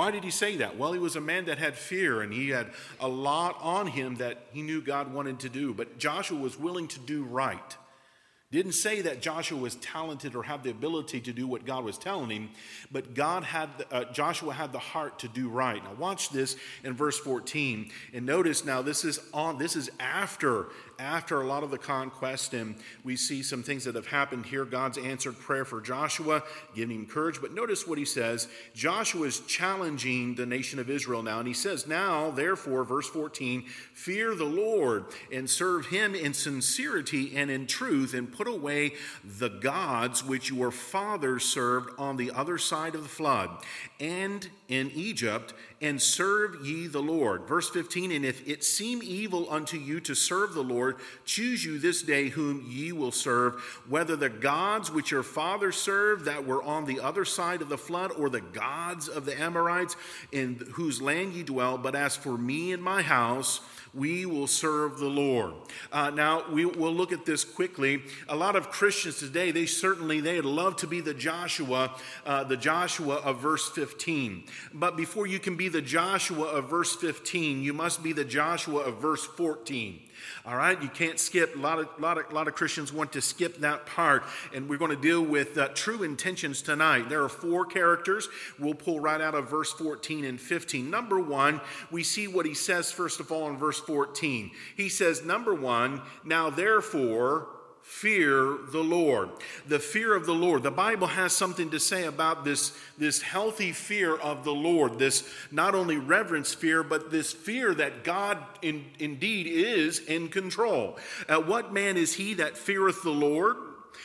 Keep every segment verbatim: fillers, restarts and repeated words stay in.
Why did he say that? Well, he was a man that had fear, and he had a lot on him that he knew God wanted to do. But Joshua was willing to do right. Didn't say that Joshua was talented or had the ability to do what God was telling him, but God had uh, Joshua had the heart to do right. Now watch this in verse fourteen, and notice now this is on this is after after a lot of the conquest, and we see some things that have happened here. God's answered prayer for Joshua, giving him courage. But notice what he says. Joshua is challenging the nation of Israel now, and he says, "Now, therefore," verse fourteen, "fear the Lord and serve him in sincerity and in truth, and put away the gods which your fathers served on the other side of the flood and in Egypt, and serve ye the Lord." Verse fifteen, "And if it seem evil unto you to serve the Lord, choose you this day whom ye will serve, whether the gods which your fathers served that were on the other side of the flood, or the gods of the Amorites in whose land ye dwell. But as for me and my house, we will serve the Lord." Uh, now, we will look at this quickly. A lot of Christians today, they certainly, they'd love to be the Joshua, uh, the Joshua of verse fifteen. But before you can be the Joshua of verse fifteen, you must be the Joshua of verse fourteen. All right, you can't skip. A lot of, lot of, lot of Christians want to skip that part, and we're going to deal with uh, true intentions tonight. There are four characters. We'll pull right out of verse fourteen and fifteen. Number one, we see what he says first of all in verse fourteen. He says, number one, "Now therefore, fear the Lord." The fear of the Lord. The Bible has something to say about this, this healthy fear of the Lord. This not only reverence fear, but this fear that God in, indeed is in control. Uh, what man is he that feareth the Lord?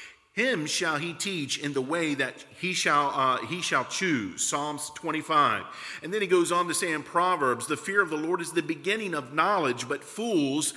Him shall he teach in the way that he shall uh, he shall choose. Psalms twenty-five. And then he goes on to say in Proverbs, "The fear of the Lord is the beginning of knowledge, but fools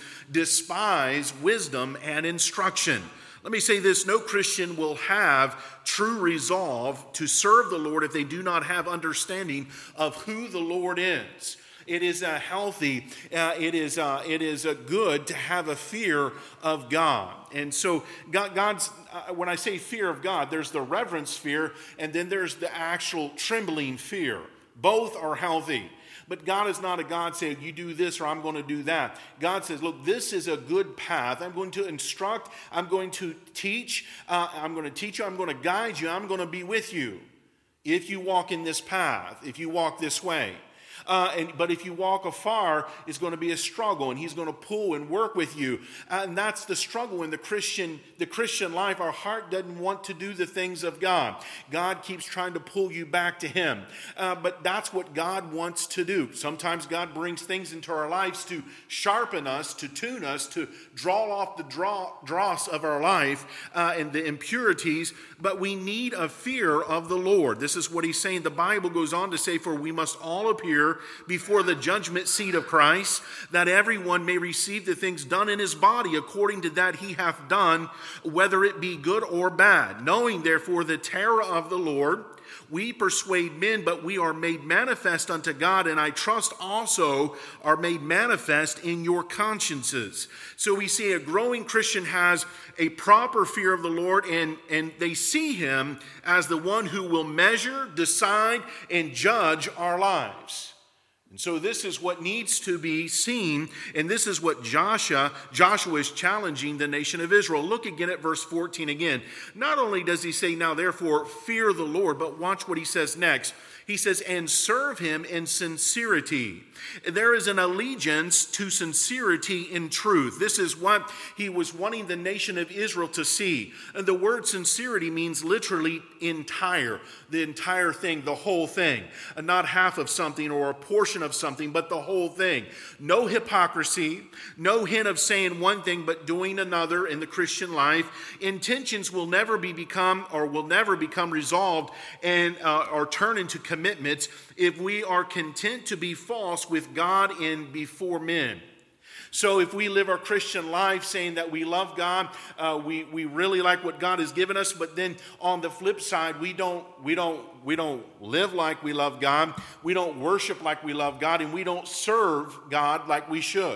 despise wisdom and instruction." Let me say this, no Christian will have true resolve to serve the Lord if they do not have understanding of who the Lord is. It is a healthy, uh, it is uh, it is a good to have a fear of God. And so God, God's, uh, when I say fear of God, there's the reverence fear, and then there's the actual trembling fear. Both are healthy. But God is not a God saying, you do this or I'm going to do that. God says, look, this is a good path. I'm going to instruct. I'm going to teach. Uh, I'm going to teach you. I'm going to guide you. I'm going to be with you if you walk in this path, if you walk this way. Uh, and, but if you walk afar, it's going to be a struggle, and he's going to pull and work with you. And that's the struggle in the Christian, the Christian life. Our heart doesn't want to do the things of God. God keeps trying to pull you back to him. Uh, but that's what God wants to do. Sometimes God brings things into our lives to sharpen us, to tune us, to draw off the draw, dross of our life uh, and the impurities. But we need a fear of the Lord. This is what he's saying. The Bible goes on to say, "For we must all appear before the judgment seat of Christ, that everyone may receive the things done in his body according to that he hath done, whether it be good or bad. Knowing therefore the terror of the Lord, we persuade men, but we are made manifest unto God, and I trust also are made manifest in your consciences." So we see a growing Christian has a proper fear of the Lord, and, and they see him as the one who will measure, decide, and judge our lives. And so this is what needs to be seen, and this is what Joshua, Joshua is challenging the nation of Israel. Look again at verse fourteen again. Not only does he say, "Now therefore fear the Lord," but watch what he says next. He says, "And serve him in sincerity." There is an allegiance to sincerity in truth. This is what he was wanting the nation of Israel to see. And the word sincerity means literally entire, the entire thing, the whole thing. And not half of something or a portion of something, but the whole thing. No hypocrisy, no hint of saying one thing but doing another in the Christian life. Intentions will never be become or will never become resolved and uh, or turn into commitments if we are content to be false with God and before men. So if we live our Christian life saying that we love God, uh, we we really like what God has given us, but then on the flip side, we don't we don't we don't live like we love God, we don't worship like we love God, and we don't serve God like we should.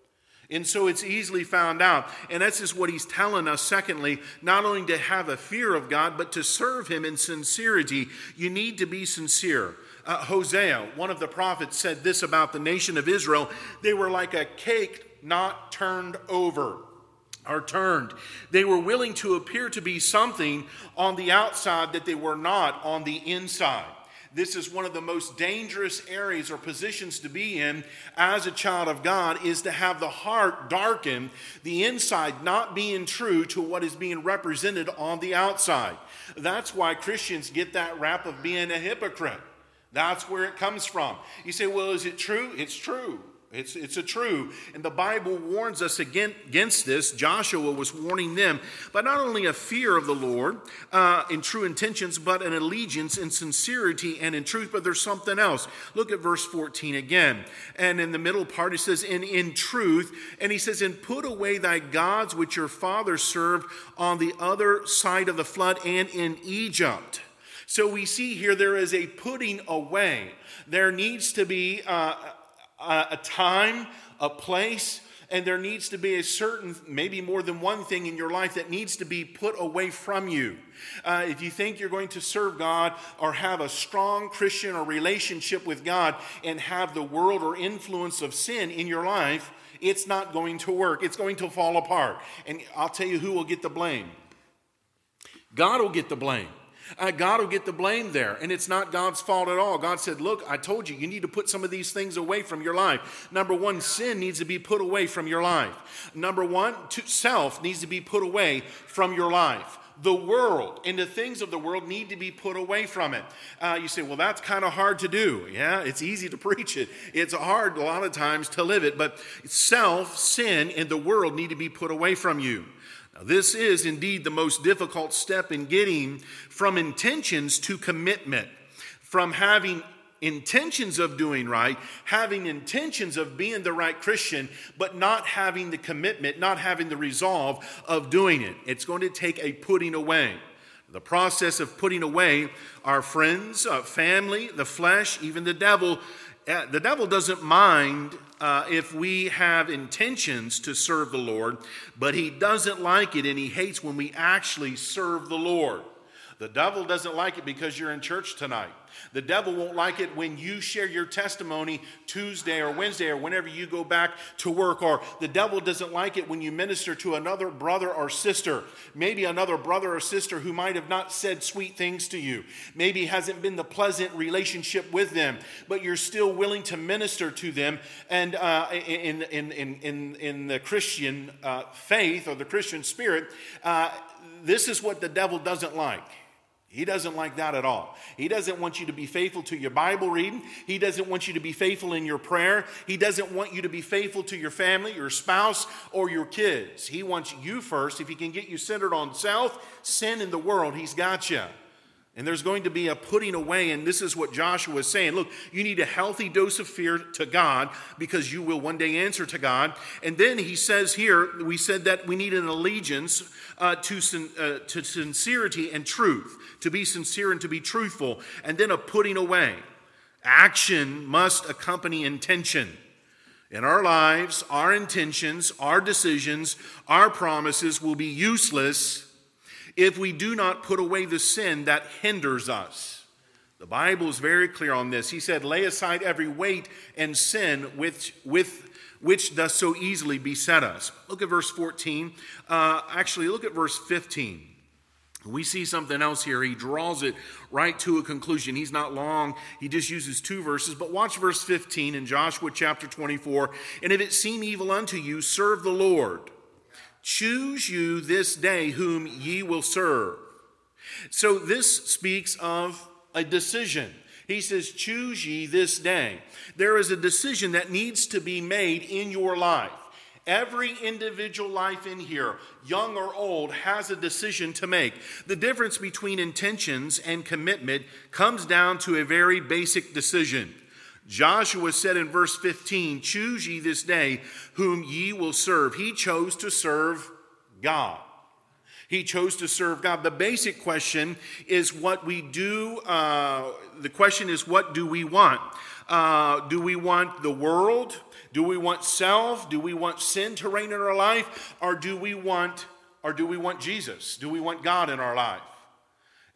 And so it's easily found out. And that's just what he's telling us. Secondly, not only to have a fear of God, but to serve him in sincerity. You need to be sincere. Uh, Hosea, one of the prophets, said this about the nation of Israel: they were like a cake not turned over. Are turned. They were willing to appear to be something on the outside that they were not on the inside. This is one of the most dangerous areas or positions to be in as a child of God, is to have the heart darkened, the inside not being true to what is being represented on the outside. That's why Christians get that rap of being a hypocrite. That's where it comes from. You say, well, is it true? It's true. It's, it's a true. And the Bible warns us again, against this. Joshua was warning them, but not only a fear of the Lord uh, in true intentions, but an allegiance in sincerity and in truth. But there's something else. Look at verse fourteen again. And in the middle part, it says, in, in truth. And he says, and put away thy gods which your fathers served on the other side of the flood and in Egypt. So we see here there is a putting away. There needs to be uh, a time, a place, and there needs to be a certain, maybe more than one thing in your life that needs to be put away from you. Uh, if you think you're going to serve God or have a strong Christian or relationship with God and have the world or influence of sin in your life, it's not going to work. It's going to fall apart. And I'll tell you who will get the blame. God will get the blame. Uh, God will get the blame there, and it's not God's fault at all. God said, look, I told you, you need to put some of these things away from your life. Number one, sin needs to be put away from your life. Number one, to, self needs to be put away from your life. The world and the things of the world need to be put away from it. Uh, you say, well, that's kind of hard to do. Yeah, it's easy to preach it. It's hard a lot of times to live it, but self, sin, and the world need to be put away from you. Now, this is indeed the most difficult step in getting from intentions to commitment, from having intentions of doing right, having intentions of being the right Christian, but not having the commitment, not having the resolve of doing it. It's going to take a putting away. The process of putting away our friends, our family, the flesh, even the devil. Uh, the devil doesn't mind uh, if we have intentions to serve the Lord, but he doesn't like it, and he hates when we actually serve the Lord. The devil doesn't like it because you're in church tonight. The devil won't like it when you share your testimony Tuesday or Wednesday or whenever you go back to work. Or the devil doesn't like it when you minister to another brother or sister. Maybe another brother or sister who might have not said sweet things to you. Maybe hasn't been the pleasant relationship with them, but you're still willing to minister to them. And uh, in, in, in, in, in the Christian uh, faith or the Christian spirit, uh, this is what the devil doesn't like. He doesn't like that at all. He doesn't want you to be faithful to your Bible reading. He doesn't want you to be faithful in your prayer. He doesn't want you to be faithful to your family, your spouse, or your kids. He wants you first. If he can get you centered on self, sin, in the world, he's got you. And there's going to be a putting away, and this is what Joshua is saying. Look, you need a healthy dose of fear to God because you will one day answer to God. And then he says here, we said that we need an allegiance uh, to, uh, to sincerity and truth, to be sincere and to be truthful, and then a putting away. Action must accompany intention. In our lives, our intentions, our decisions, our promises will be useless if we do not put away the sin that hinders us. The Bible is very clear on this. He said, lay aside every weight and sin which, with, which does so easily beset us. Look at verse fourteen. Uh, actually, look at verse fifteen. We see something else here. He draws it right to a conclusion. He's not long. He just uses two verses. But watch verse fifteen in Joshua chapter twenty-four. And if it seem evil unto you, serve the Lord. Choose you this day whom ye will serve. So this speaks of a decision. He says, choose ye this day. There is a decision that needs to be made in your life. Every individual life in here, young or old, has a decision to make. The difference between intentions and commitment comes down to a very basic decision. Joshua said in verse fifteen, choose ye this day whom ye will serve. He chose to serve God. He chose to serve God. The basic question is what we do. Uh, the question is, what do we want? Uh, do we want the world? Do we want self? Do we want sin to reign in our life? Or do we want, or do we want Jesus? Do we want God in our life?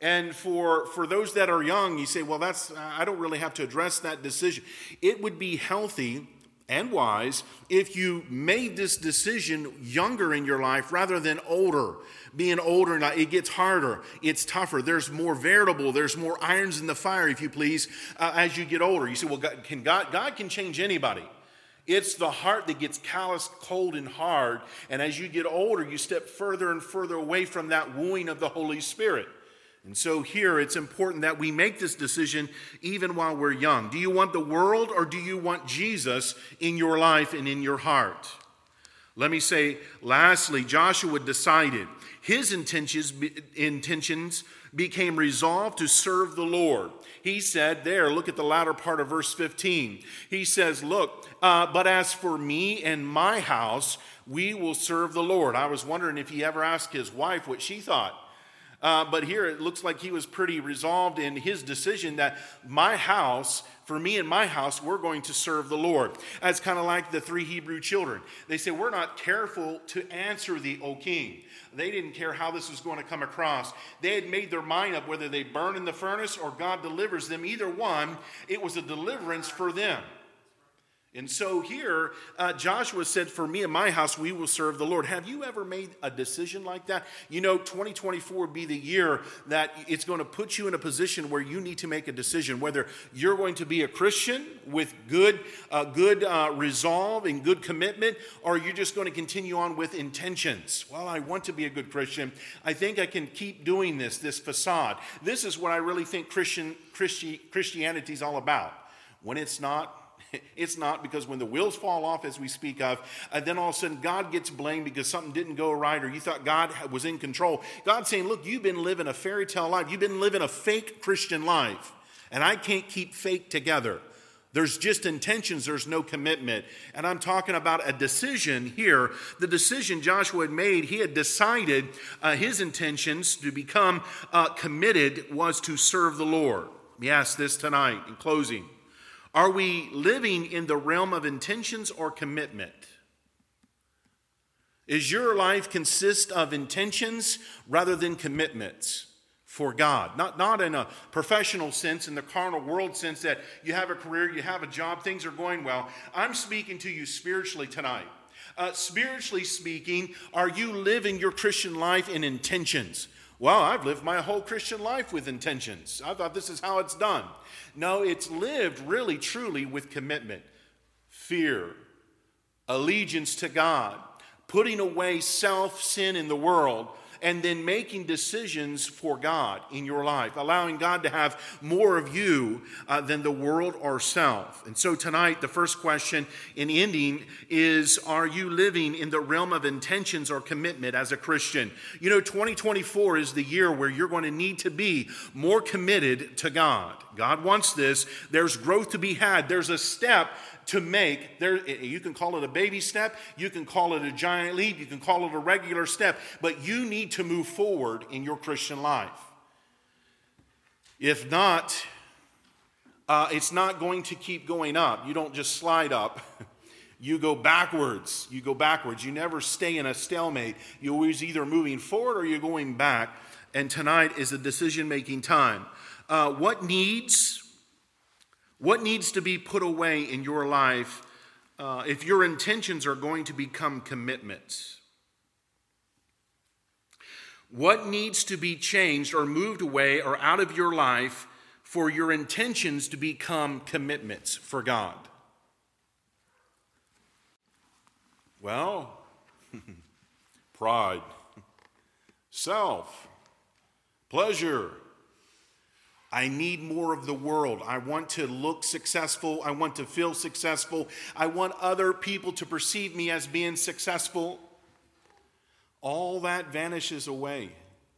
And for, for those that are young, you say, well, that's I don't really have to address that decision. It would be healthy and wise if you made this decision younger in your life rather than older. Being older, now it gets harder, it's tougher, there's more variable, there's more irons in the fire, if you please, uh, as you get older. You say, well, God can, God, God can change anybody. It's the heart that gets calloused, cold, and hard. And as you get older, you step further and further away from that wooing of the Holy Spirit. And so here it's important that we make this decision even while we're young. Do you want the world or do you want Jesus in your life and in your heart? Let me say, lastly, Joshua decided. His intentions, intentions became resolved to serve the Lord. He said there, look at the latter part of verse fifteen. He says, look, uh, but as for me and my house, we will serve the Lord. I was wondering if he ever asked his wife what she thought. Uh, but here it looks like he was pretty resolved in his decision that my house, for me and my house, we're going to serve the Lord. That's kind of like the three Hebrew children. They say, we're not careful to answer thee, O king. They didn't care how this was going to come across. They had made their mind up whether they burn in the furnace or God delivers them. Either one, it was a deliverance for them. And so here, uh, Joshua said, for me and my house, we will serve the Lord. Have you ever made a decision like that? You know, twenty twenty-four would be the year that it's going to put you in a position where you need to make a decision, whether you're going to be a Christian with good, uh, good uh, resolve and good commitment, or you're just going to continue on with intentions. Well, I want to be a good Christian. I think I can keep doing this, this facade. This is what I really think Christian, Christi- Christianity is all about. When it's not, it's not, because when the wheels fall off, as we speak of, uh, then all of a sudden God gets blamed because something didn't go right or you thought God was in control. God's saying, look, you've been living a fairy tale life. You've been living a fake Christian life. And I can't keep fake together. There's just intentions. There's no commitment. And I'm talking about a decision here. The decision Joshua had made, he had decided uh, his intentions to become uh, committed was to serve the Lord. Let me ask this tonight in closing. Are we living in the realm of intentions or commitment? Is your life consist of intentions rather than commitments for God? Not, not in a professional sense, in the carnal world sense that you have a career, you have a job, things are going well. I'm speaking to you spiritually tonight. Uh, spiritually speaking, are you living your Christian life in intentions? Well, I've lived my whole Christian life with intentions. I thought this is how it's done. No, it's lived really, truly with commitment, fear, allegiance to God, putting away self, sin in the world, and then making decisions for God in your life, allowing God to have more of you uh, than the world or self. And so tonight, the first question in ending is, are you living in the realm of intentions or commitment as a Christian? You know, twenty twenty-four is the year where you're going to need to be more committed to God. God wants this. There's growth to be had. There's a step to make. There, you can call it a baby step, you can call it a giant leap, you can call it a regular step, but you need to move forward in your Christian life. If not, uh, it's not going to keep going up. You don't just slide up. You go backwards. You go backwards. You never stay in a stalemate. You're always either moving forward or you're going back. And tonight is a decision-making time. Uh, what needs... What needs to be put away in your life uh, if your intentions are going to become commitments? What needs to be changed or moved away or out of your life for your intentions to become commitments for God? Well, pride, self, pleasure. I need more of the world. I want to look successful. I want to feel successful. I want other people to perceive me as being successful. All that vanishes away.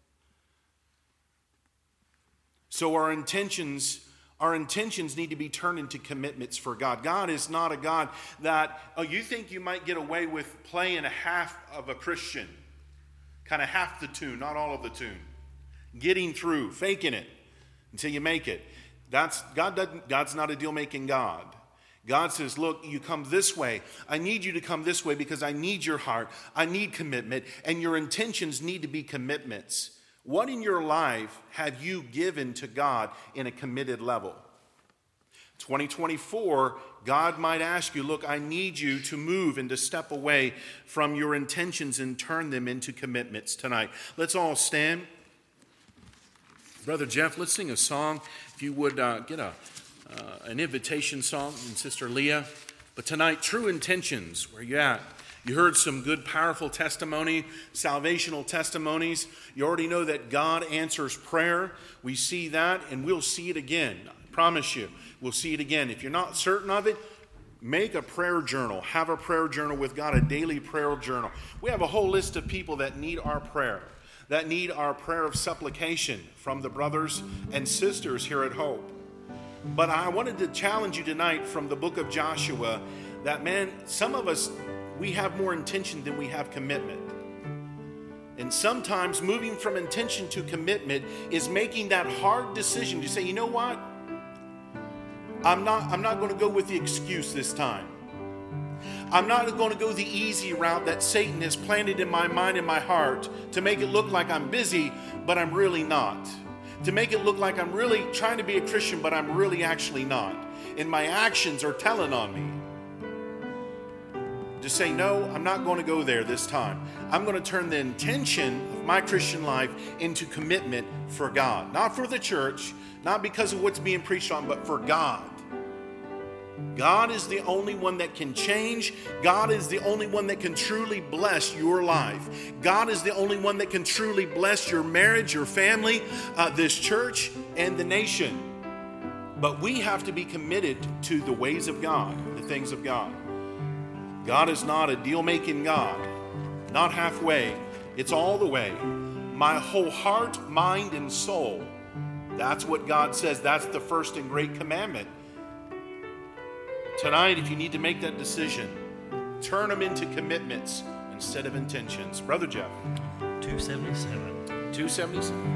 So our intentions, our intentions need to be turned into commitments for God. God is not a God that, oh, you think you might get away with playing a half of a Christian. Kind of half the tune, not all of the tune. Getting through, faking it until you make it. That's God doesn't, God's not a deal-making God. God says, look, you come this way. I need you to come this way because I need your heart. I need commitment. And your intentions need to be commitments. What in your life have you given to God in a committed level? twenty twenty-four, God might ask you, look, I need you to move and to step away from your intentions and turn them into commitments tonight. Let's all stand. Brother Jeff, let's sing a song. If you would uh, get a uh, an invitation song, and Sister Leah. But tonight, true intentions, where you at? You heard some good, powerful testimony, salvational testimonies. You already know that God answers prayer. We see that, and we'll see it again. I promise you, we'll see it again. If you're not certain of it, make a prayer journal. Have a prayer journal with God, a daily prayer journal. We have a whole list of people that need our prayer, that need our prayer of supplication from the brothers and sisters here at Hope. But I wanted to challenge you tonight from the book of Joshua that, man, some of us, we have more intention than we have commitment. And sometimes moving from intention to commitment is making that hard decision to say, you know what? I'm not, I'm not going to go with the excuse this time. I'm not going to go the easy route that Satan has planted in my mind and my heart to make it look like I'm busy, but I'm really not. To make it look like I'm really trying to be a Christian, but I'm really actually not. And my actions are telling on me. To say, no, I'm not going to go there this time. I'm going to turn the intention of my Christian life into commitment for God. Not for the church, not because of what's being preached on, but for God. God is the only one that can change. God is the only one that can truly bless your life. God is the only one that can truly bless your marriage, your family, uh, this church, and the nation. But we have to be committed to the ways of God, the things of God. God is not a deal-making God, not halfway. It's all the way. My whole heart, mind, and soul. That's what God says. That's the first and great commandment. Tonight, if you need to make that decision, turn them into commitments instead of intentions. Brother Jeff. two seventy-seven. two seventy-seven.